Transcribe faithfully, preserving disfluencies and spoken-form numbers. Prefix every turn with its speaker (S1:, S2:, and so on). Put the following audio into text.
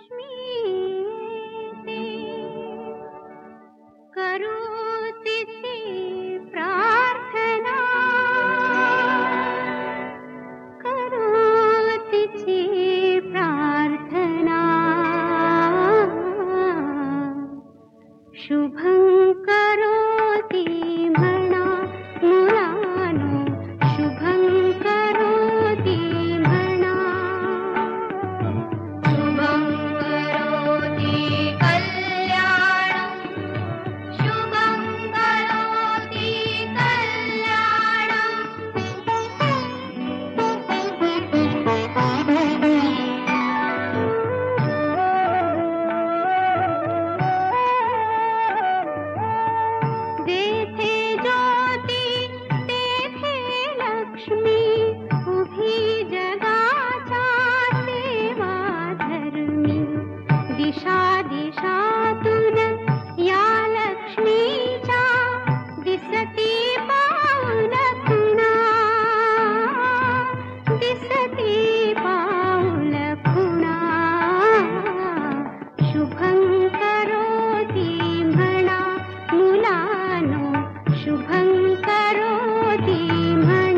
S1: लक्ष्मी येते, करू तिची प्रार्थना, करू तिची प्रार्थना. शुभं करोति म्हणा मुलानो, शुभं करोति म्हणा. शुभं करोति कल्याणं, शुभं करोति कल्याणं. जेथे ज्योती तेथे लक्ष्मी, उभी जगाच्या सेवा धर्मी. दिशा दिशातून या लक्ष्मीच्या दिसती पाऊल खुणा, दिसती पाऊल खुणा. शुभं करोति म्हणा मुलानो, शुभं करोति म्हणा.